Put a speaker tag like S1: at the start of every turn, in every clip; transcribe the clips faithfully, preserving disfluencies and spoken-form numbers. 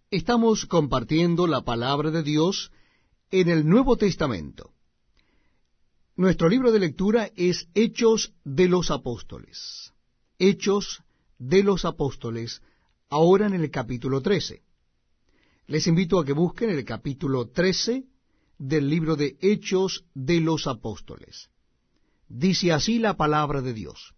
S1: Estamos compartiendo la palabra de Dios en el Nuevo Testamento. Nuestro libro de lectura es Hechos de los Apóstoles. Hechos de los Apóstoles, ahora en el capítulo trece. Les invito a que busquen el capítulo trece del libro de Hechos de los Apóstoles. Dice así la palabra de Dios.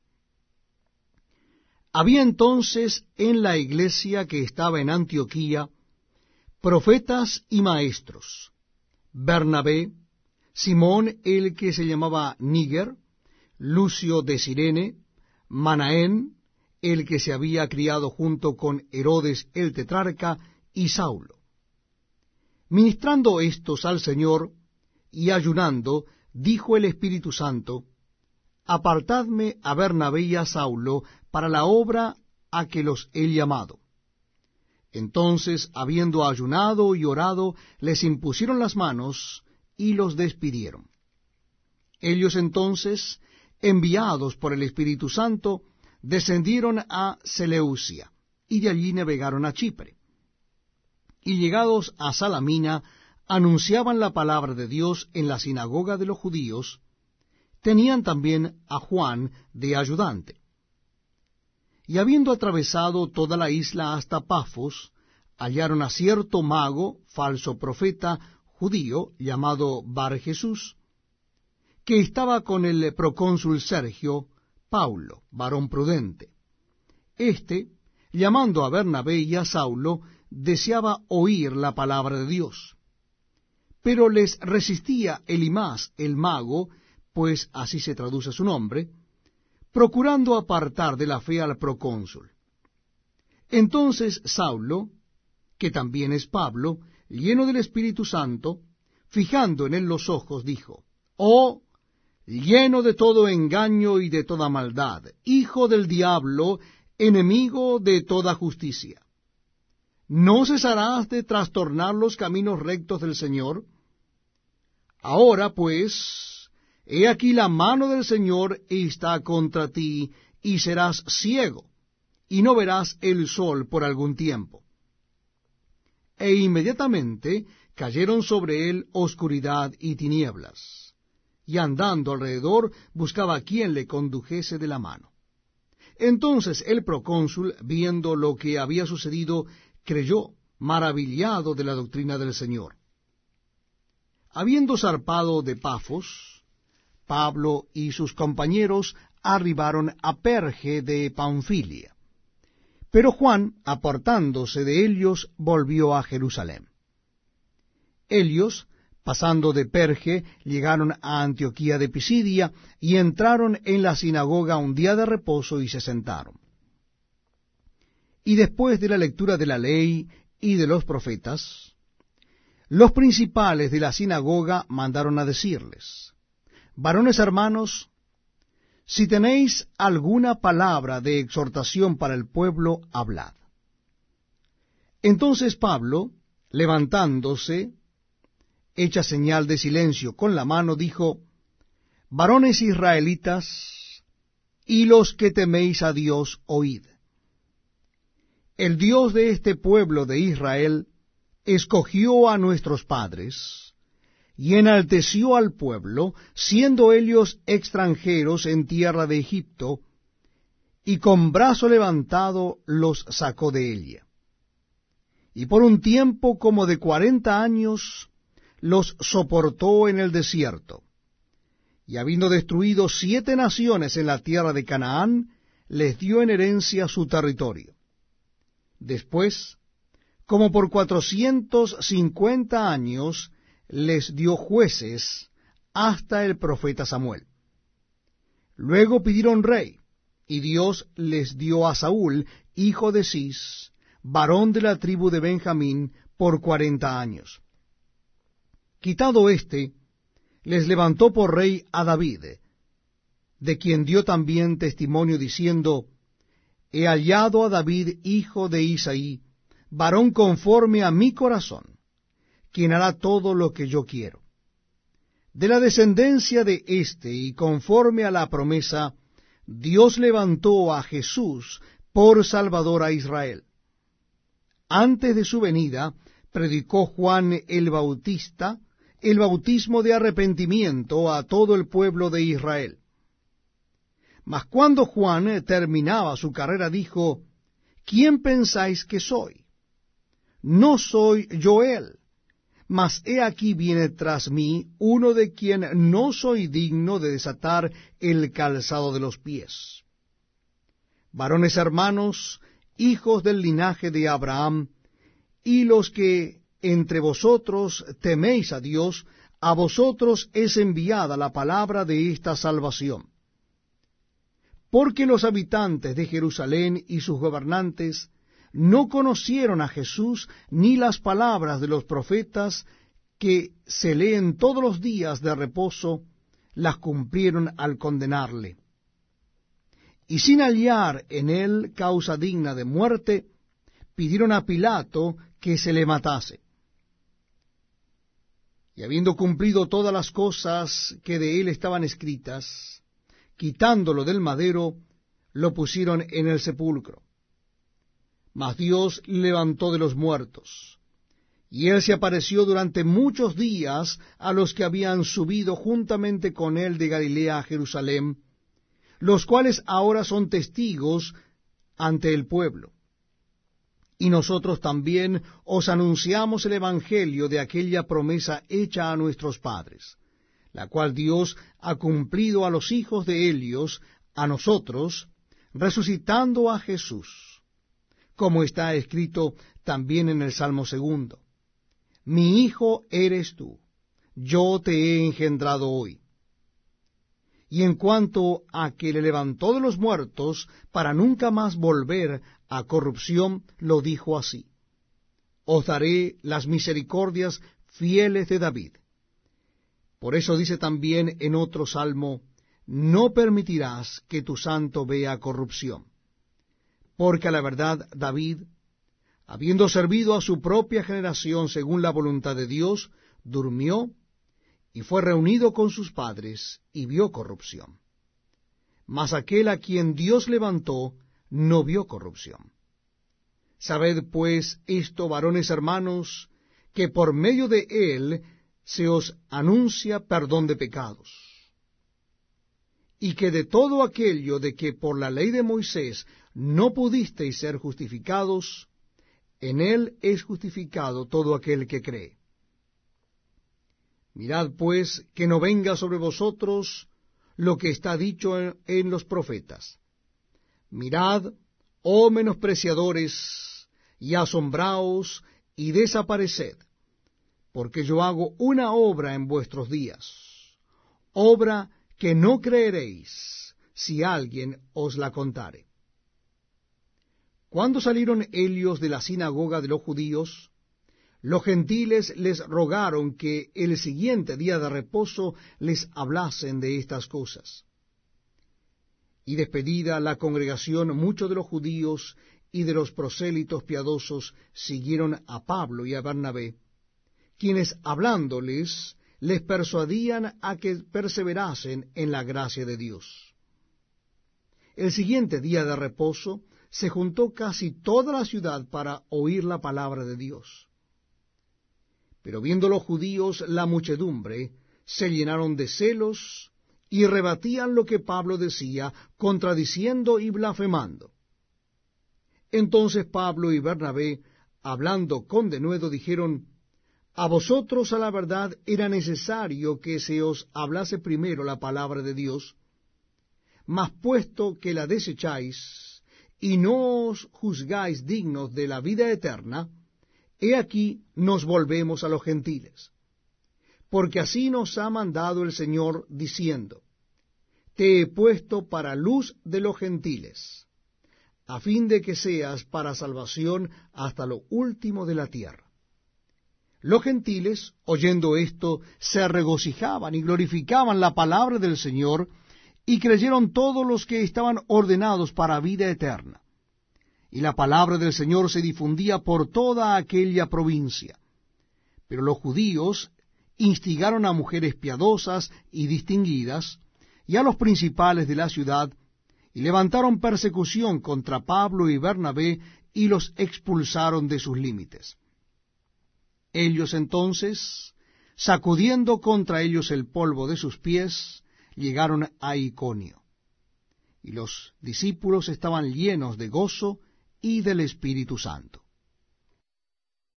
S1: Había entonces en la iglesia que estaba en Antioquía profetas y maestros: Bernabé, Simón el que se llamaba Níger, Lucio de Cirene, Manaén, el que se había criado junto con Herodes el tetrarca, y Saulo. Ministrando éstos al Señor y ayunando, dijo el Espíritu Santo: Apartadme a Bernabé y a Saulo para la obra a que los he llamado. Entonces, habiendo ayunado y orado, les impusieron las manos y los despidieron. Ellos entonces, enviados por el Espíritu Santo, descendieron a Seleucia, y de allí navegaron a Chipre. Y llegados a Salamina, anunciaban la palabra de Dios en la sinagoga de los judíos. Tenían también a Juan de ayudante. Y habiendo atravesado toda la isla hasta Pafos, hallaron a cierto mago, falso profeta, judío, llamado Bar Jesús, que estaba con el procónsul Sergio, Paulo, varón prudente. Este, llamando a Bernabé y a Saulo, deseaba oír la palabra de Dios. Pero les resistía Elimás el mago, pues así se traduce su nombre, procurando apartar de la fe al procónsul. Entonces Saulo, que también es Pablo, lleno del Espíritu Santo, fijando en él los ojos, dijo: Oh, lleno de todo engaño y de toda maldad, hijo del diablo, enemigo de toda justicia, ¿no cesarás de trastornar los caminos rectos del Señor? Ahora pues, he aquí la mano del Señor está contra ti, y serás ciego, y no verás el sol por algún tiempo. E inmediatamente cayeron sobre él oscuridad y tinieblas, y andando alrededor buscaba a quien le condujese de la mano. Entonces el procónsul, viendo lo que había sucedido, creyó, maravillado de la doctrina del Señor. Habiendo zarpado de Pafos, Pablo y sus compañeros arribaron a Perge de Panfilia. Pero Juan, apartándose de ellos, volvió a Jerusalén. Ellos, pasando de Perge, llegaron a Antioquía de Pisidia, y entraron en la sinagoga un día de reposo, y se sentaron. Y después de la lectura de la ley y de los profetas, los principales de la sinagoga mandaron a decirles: Varones hermanos, si tenéis alguna palabra de exhortación para el pueblo, hablad. Entonces Pablo, levantándose, hecha señal de silencio con la mano, dijo: Varones israelitas, y los que teméis a Dios, oíd. El Dios de este pueblo de Israel escogió a nuestros padres, y enalteció al pueblo, siendo ellos extranjeros en tierra de Egipto, y con brazo levantado los sacó de ella. Y por un tiempo como de cuarenta años los soportó en el desierto, y habiendo destruido siete naciones en la tierra de Canaán, les dio en herencia su territorio. Después, como por cuatrocientos cincuenta años, les dio jueces hasta el profeta Samuel. Luego pidieron rey, y Dios les dio a Saúl, hijo de Cis, varón de la tribu de Benjamín, por cuarenta años. Quitado éste, les levantó por rey a David, de quien dio también testimonio diciendo: He hallado a David, hijo de Isaí, varón conforme a mi corazón, quien hará todo lo que yo quiero. De la descendencia de éste, y conforme a la promesa, Dios levantó a Jesús por Salvador a Israel. antes de su venida, predicó Juan el Bautista el bautismo de arrepentimiento a todo el pueblo de Israel. Mas cuando Juan terminaba su carrera, dijo: ¿Quién pensáis que soy? No soy yo él, mas he aquí viene tras mí uno de quien no soy digno de desatar el calzado de los pies. Varones hermanos, hijos del linaje de Abraham, y los que entre vosotros teméis a Dios, a vosotros es enviada la palabra de esta salvación. Porque los habitantes de Jerusalén y sus gobernantes no conocieron a Jesús, ni las palabras de los profetas que se leen todos los días de reposo, las cumplieron al condenarle. Y sin hallar en él causa digna de muerte, pidieron a Pilato que se le matase. Y habiendo cumplido todas las cosas que de él estaban escritas, quitándolo del madero, lo pusieron en el sepulcro. Mas Dios levantó de los muertos, y él se apareció durante muchos días a los que habían subido juntamente con él de Galilea a Jerusalén, los cuales ahora son testigos ante el pueblo. Y nosotros también os anunciamos el evangelio de aquella promesa hecha a nuestros padres, la cual Dios ha cumplido a los hijos de Helios, a nosotros, resucitando a Jesús, como está escrito también en el Salmo segundo: Mi hijo eres tú, yo te he engendrado hoy. Y en cuanto a que le levantó de los muertos para nunca más volver a corrupción, lo dijo así: Os daré las misericordias fieles de David. Por eso dice también en otro salmo: No permitirás que tu santo vea corrupción. Porque a la verdad David, habiendo servido a su propia generación según la voluntad de Dios, durmió y fue reunido con sus padres y vio corrupción. Mas aquel a quien Dios levantó no vio corrupción. Sabed pues esto, varones hermanos, que por medio de él se os anuncia perdón de pecados, y que de todo aquello de que por la ley de Moisés no pudisteis ser justificados, en él es justificado todo aquel que cree. Mirad pues que no venga sobre vosotros lo que está dicho en, en los profetas: Mirad, oh menospreciadores, y asombraos, y desapareced, porque yo hago una obra en vuestros días, obra que no creeréis si alguien os la contare. Cuando salieron ellos de la sinagoga de los judíos, los gentiles les rogaron que el siguiente día de reposo les hablasen de estas cosas. Y despedida la congregación, muchos de los judíos y de los prosélitos piadosos siguieron a Pablo y a Bernabé, quienes hablándoles les persuadían a que perseverasen en la gracia de Dios. El siguiente día de reposo se juntó casi toda la ciudad para oír la palabra de Dios. Pero viendo los judíos la muchedumbre, se llenaron de celos y rebatían lo que Pablo decía, contradiciendo y blasfemando. Entonces Pablo y Bernabé, hablando con denuedo, dijeron: A vosotros a la verdad era necesario que se os hablase primero la palabra de Dios, mas puesto que la desecháis y no os juzgáis dignos de la vida eterna, he aquí nos volvemos a los gentiles. Porque así nos ha mandado el Señor, diciendo: Te he puesto para luz de los gentiles, a fin de que seas para salvación hasta lo último de la tierra. Los gentiles, oyendo esto, se regocijaban y glorificaban la palabra del Señor, y creyeron todos los que estaban ordenados para vida eterna. Y la palabra del Señor se difundía por toda aquella provincia. Pero los judíos instigaron a mujeres piadosas y distinguidas, y a los principales de la ciudad, y levantaron persecución contra Pablo y Bernabé, y los expulsaron de sus límites. Ellos entonces, sacudiendo contra ellos el polvo de sus pies, llegaron a Iconio. Y los discípulos estaban llenos de gozo y del Espíritu Santo.